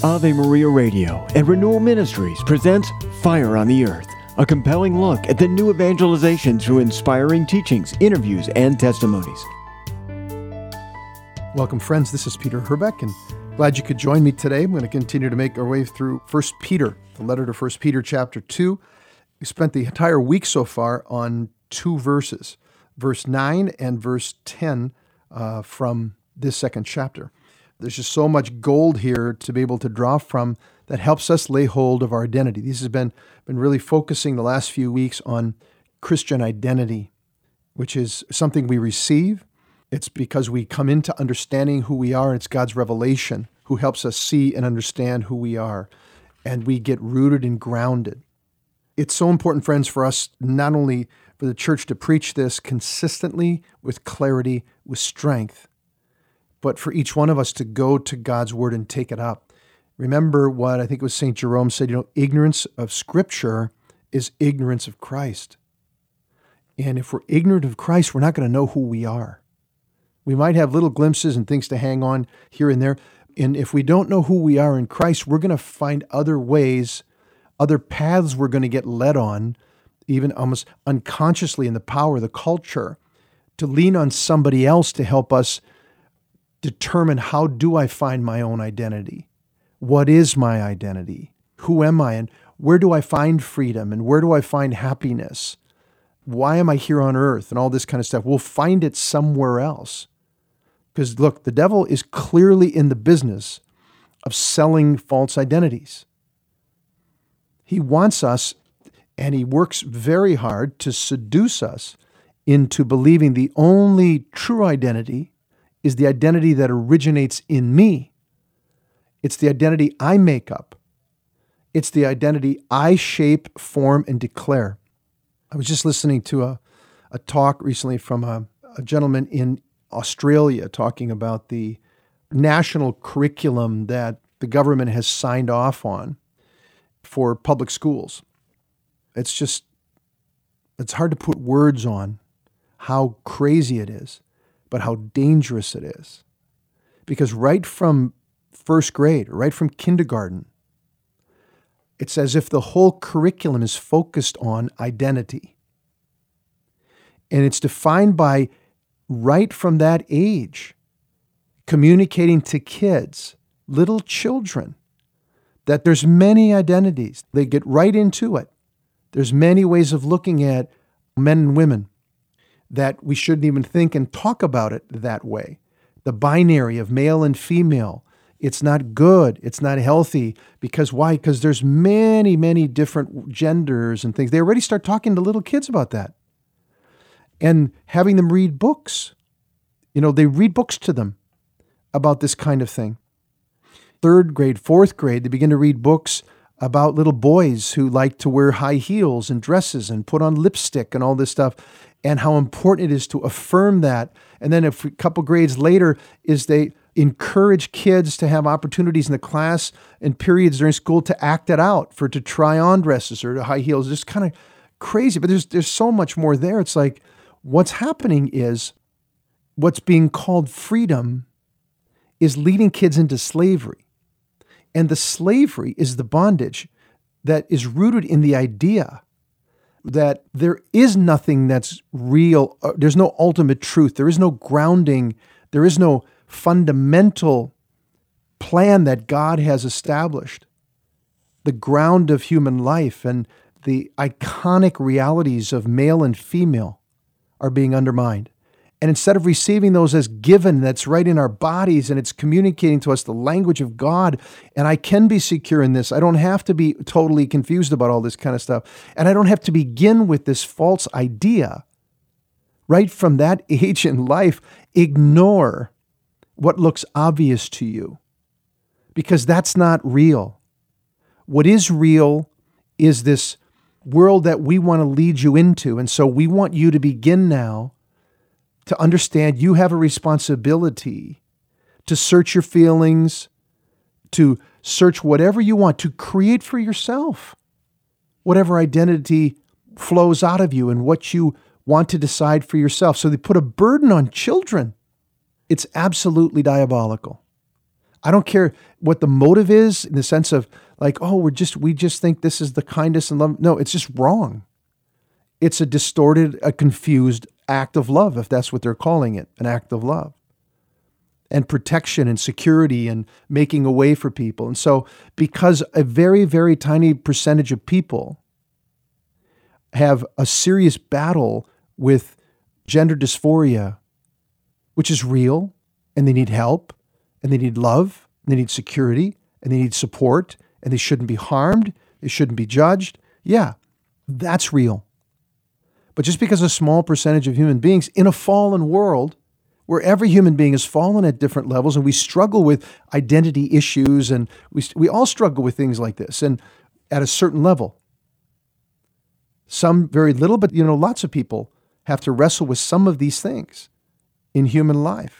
Ave Maria Radio and Renewal Ministries presents Fire on the Earth, a compelling look at the new evangelization through inspiring teachings, interviews, and testimonies. Welcome, friends. This is Peter Herbeck, and glad you could join me today. I'm going to continue to make our way through 1 Peter, the letter to 1 Peter chapter 2. We spent the entire week so far on two verses, verse 9 and verse 10 from this second chapter. There's just so much gold here to be able to draw from that helps us lay hold of our identity. This has been really focusing the last few weeks on Christian identity, which is something we receive. It's because we come into understanding who we are, and it's God's revelation who helps us see and understand who we are, and we get rooted and grounded. It's so important, friends, for us not only for the church to preach this consistently, with clarity, with strength, but for each one of us to go to God's Word and take it up. Remember what I think it was St. Jerome said, ignorance of Scripture is ignorance of Christ. And if we're ignorant of Christ, we're not going to know who we are. We might have little glimpses and things to hang on here and there. And if we don't know who we are in Christ, we're going to find other ways, other paths we're going to get led on, even almost unconsciously in the power of the culture, to lean on somebody else to help us determine, how do I find my own identity? What is my identity? Who am I? And where do I find freedom? And where do I find happiness? Why am I here on earth? And all this kind of stuff. We'll find it somewhere else. Because look, the devil is clearly in the business of selling false identities. He wants us, and he works very hard to seduce us into believing the only true identity is the identity that originates in me. It's the identity I make up. It's the identity I shape, form, and declare. I was just listening to a talk recently from a gentleman in Australia talking about the national curriculum that the government has signed off on for public schools. It's hard to put words on how crazy it is, but how dangerous it is. Because right from first grade, right from kindergarten, it's as if the whole curriculum is focused on identity. And it's defined by, right from that age, communicating to kids, little children, that there's many identities. They get right into it. There's many ways of looking at men and women that we shouldn't even think and talk about it that way. The binary of male and female, it's not good, it's not healthy. Because why? Because there's many, many different genders and things. They already start talking to little kids about that. And having them read books. They read books to them about this kind of thing. Third grade, fourth grade, they begin to read books about little boys who like to wear high heels and dresses and put on lipstick and all this stuff, and how important it is to affirm that. And then a couple grades later is they encourage kids to have opportunities in the class and periods during school to act it out, to try on dresses or high heels. It's kind of crazy, but there's so much more there. It's like what's happening is what's being called freedom is leading kids into slavery. And the slavery is the bondage that is rooted in the idea that there is nothing that's real. There's no ultimate truth. There is no grounding. There is no fundamental plan that God has established. The ground of human life and the iconic realities of male and female are being undermined. And instead of receiving those as given, that's right in our bodies, and it's communicating to us the language of God, and I can be secure in this. I don't have to be totally confused about all this kind of stuff. And I don't have to begin with this false idea. Right from that age in life, ignore what looks obvious to you, because that's not real. What is real is this world that we want to lead you into. And so we want you to begin now to understand you have a responsibility to search your feelings, to search whatever you want, to create for yourself whatever identity flows out of you and what you want to decide for yourself. So they put a burden on children. It's absolutely diabolical. I don't care what the motive is in the sense of like, oh, we just think this is the kindness and love. No, it's just wrong. It's a distorted, a confused act of love, if that's what they're calling it, an act of love. And protection and security and making a way for people. And so because a very, very tiny percentage of people have a serious battle with gender dysphoria, which is real, and they need help, and they need love, and they need security, and they need support, and they shouldn't be harmed, they shouldn't be judged. Yeah, that's real. But just because a small percentage of human beings in a fallen world where every human being has fallen at different levels and we struggle with identity issues and we all struggle with things like this and at a certain level. Some very little, but lots of people have to wrestle with some of these things in human life.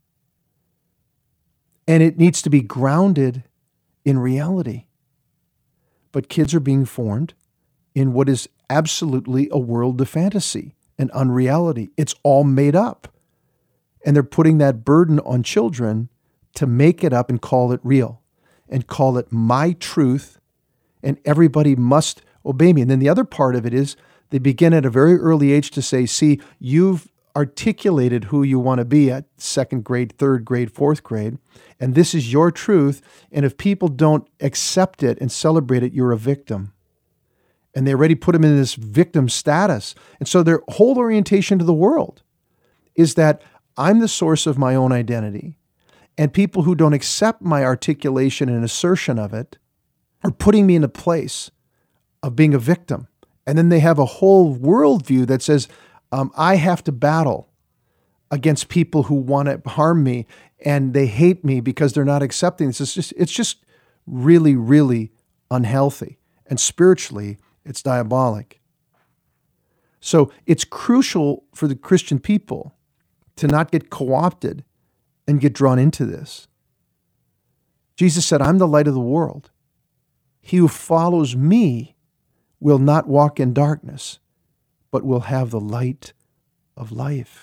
And it needs to be grounded in reality. But kids are being formed in what is absolutely a world of fantasy and unreality. It's all made up. And they're putting that burden on children to make it up and call it real and call it my truth, and everybody must obey me. And then the other part of it is they begin at a very early age to say, see, you've articulated who you want to be at 2nd grade, 3rd grade, 4th grade, and this is your truth. And if people don't accept it and celebrate it, you're a victim. And they already put them in this victim status. And so their whole orientation to the world is that I'm the source of my own identity. And people who don't accept my articulation and assertion of it are putting me in a place of being a victim. And then they have a whole worldview that says, I have to battle against people who want to harm me, and they hate me because they're not accepting this. It's just really, really unhealthy. And spiritually, it's diabolic. So it's crucial for the Christian people to not get co-opted and get drawn into this. Jesus said, I'm the light of the world. He who follows me will not walk in darkness, but will have the light of life.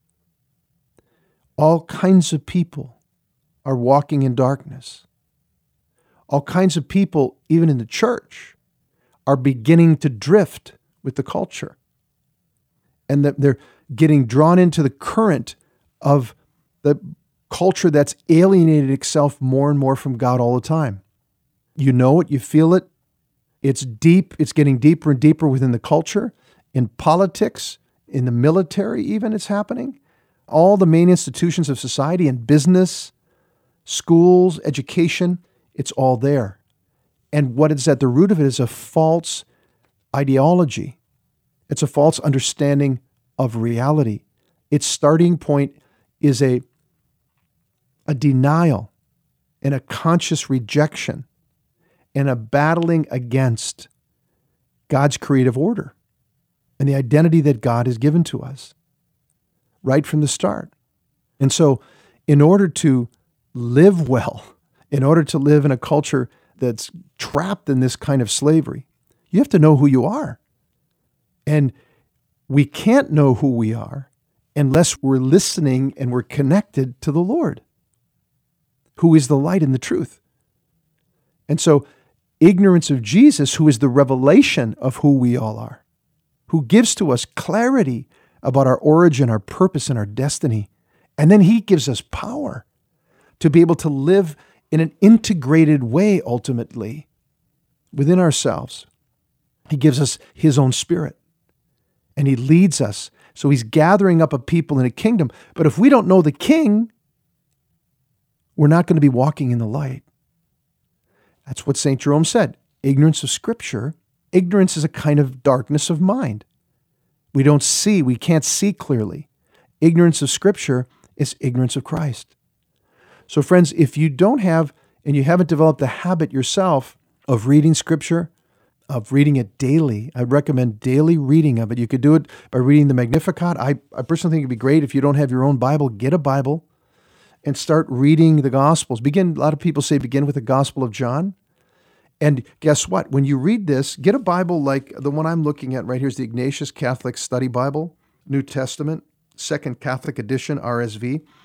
All kinds of people are walking in darkness. All kinds of people, even in the church, are beginning to drift with the culture. And that they're getting drawn into the current of the culture that's alienated itself more and more from God all the time. You know it, you feel it. It's deep, it's getting deeper and deeper within the culture, in politics, in the military even it's happening. All the main institutions of society and business, schools, education, it's all there. And what is at the root of it is a false ideology. It's a false understanding of reality. Its starting point is a denial and a conscious rejection and a battling against God's creative order and the identity that God has given to us right from the start. And so in order to live well, in order to live in a culture that's trapped in this kind of slavery, you have to know who you are. And we can't know who we are unless we're listening and we're connected to the Lord, who is the light and the truth. And so ignorance of Jesus, who is the revelation of who we all are, who gives to us clarity about our origin, our purpose, and our destiny. And then he gives us power to be able to live in an integrated way, ultimately, within ourselves. He gives us his own spirit, and he leads us. So he's gathering up a people in a kingdom. But if we don't know the king, we're not going to be walking in the light. That's what St. Jerome said. Ignorance of Scripture, ignorance is a kind of darkness of mind. We can't see clearly. Ignorance of Scripture is ignorance of Christ. So friends, if you don't have, and you haven't developed the habit yourself of reading Scripture, of reading it daily, I recommend daily reading of it. You could do it by reading the Magnificat. I personally think it'd be great if you don't have your own Bible, get a Bible and start reading the Gospels. A lot of people say begin with the Gospel of John. And guess what? When you read this, get a Bible like the one I'm looking at right here is the Ignatius Catholic Study Bible, New Testament, Second Catholic Edition, RSV.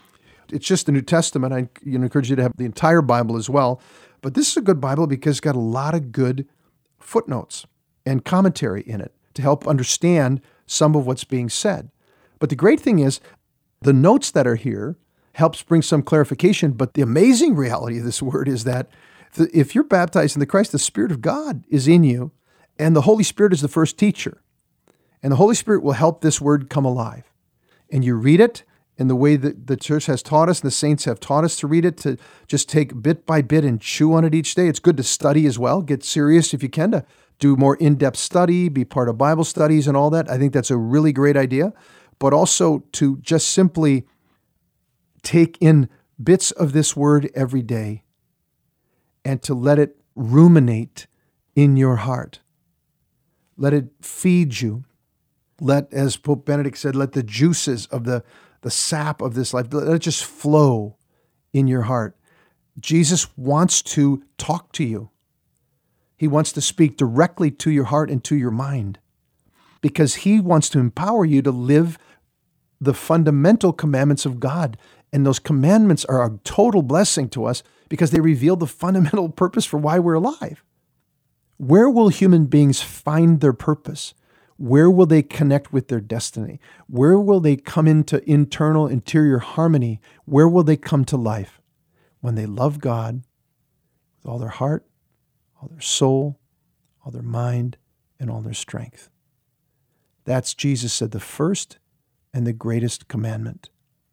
It's just the New Testament. I encourage you to have the entire Bible as well. But this is a good Bible because it's got a lot of good footnotes and commentary in it to help understand some of what's being said. But the great thing is the notes that are here helps bring some clarification. But the amazing reality of this word is that if you're baptized in the Christ, the Spirit of God is in you, and the Holy Spirit is the first teacher. And the Holy Spirit will help this word come alive. And you read it in the way that the church has taught us and the saints have taught us to read it, to just take bit by bit and chew on it each day. It's good to study as well. Get serious if you can, to do more in-depth study, be part of Bible studies and all that. I think that's a really great idea. But also to just simply take in bits of this word every day and to let it ruminate in your heart. Let it feed you. Let, as Pope Benedict said, let the juices of the sap of this life, let it just flow in your heart. Jesus wants to talk to you. He wants to speak directly to your heart and to your mind because he wants to empower you to live the fundamental commandments of God. And those commandments are a total blessing to us because they reveal the fundamental purpose for why we're alive. Where will human beings find their purpose? Where will they connect with their destiny? Where will they come into interior harmony? Where will they come to life? When they love God with all their heart, all their soul, all their mind, and all their strength. That's, Jesus said, the first and the greatest commandment.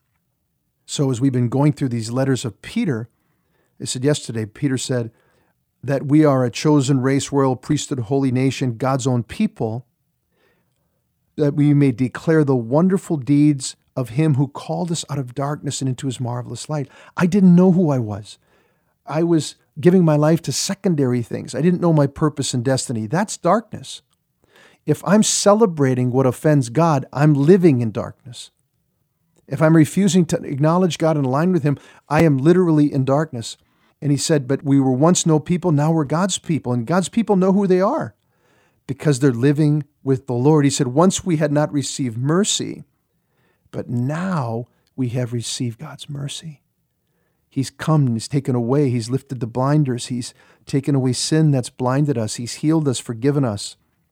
So as we've been going through these letters of Peter, I said yesterday, Peter said that we are a chosen race, royal priesthood, holy nation, God's own people, that we may declare the wonderful deeds of him who called us out of darkness and into his marvelous light. I didn't know who I was. I was giving my life to secondary things. I didn't know my purpose and destiny. That's darkness. If I'm celebrating what offends God, I'm living in darkness. If I'm refusing to acknowledge God and align with him, I am literally in darkness. And he said, but we were once no people, now we're God's people. And God's people know who they are because they're living with the Lord. He said, once we had not received mercy, but now we have received God's mercy. He's come and he's taken away. He's lifted the blinders. He's taken away sin that's blinded us. He's healed us, forgiven us.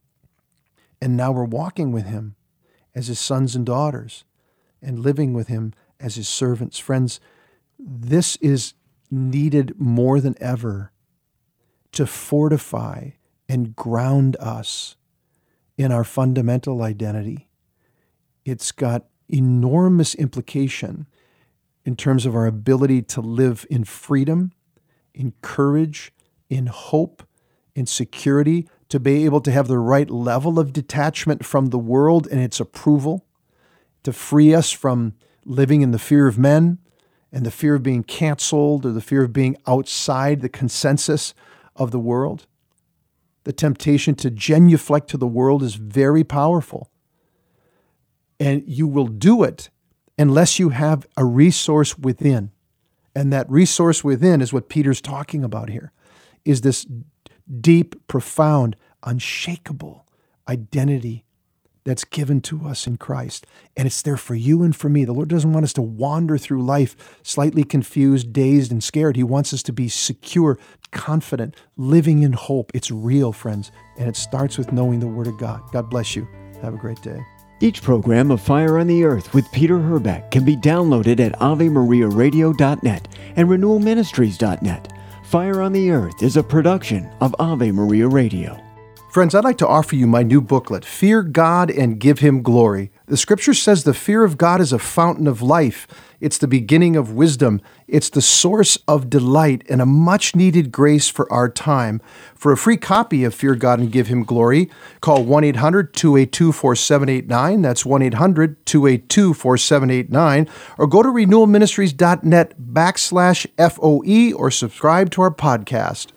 And now we're walking with him as his sons and daughters and living with him as his servants. Friends, this is needed more than ever to fortify and ground us in our fundamental identity. It's got enormous implication in terms of our ability to live in freedom, in courage, in hope, in security, to be able to have the right level of detachment from the world and its approval, to free us from living in the fear of men and the fear of being canceled or the fear of being outside the consensus of the world. The temptation to genuflect to the world is very powerful. And you will do it unless you have a resource within. And that resource within is what Peter's talking about here, is this deep, profound, unshakable identity that's given to us in Christ. And it's there for you and for me. The Lord doesn't want us to wander through life slightly confused, dazed, and scared. He wants us to be secure, confident, living in hope. It's real, friends. And it starts with knowing the Word of God. God bless you. Have a great day. Each program of Fire on the Earth with Peter Herbeck can be downloaded at AveMariaRadio.net and RenewalMinistries.net. Fire on the Earth is a production of Ave Maria Radio. Friends, I'd like to offer you my new booklet, Fear God and Give Him Glory. The scripture says the fear of God is a fountain of life. It's the beginning of wisdom. It's the source of delight and a much-needed grace for our time. For a free copy of Fear God and Give Him Glory, call 1-800-282-4789. That's 1-800-282-4789. Or go to renewalministries.net /FOE or subscribe to our podcast.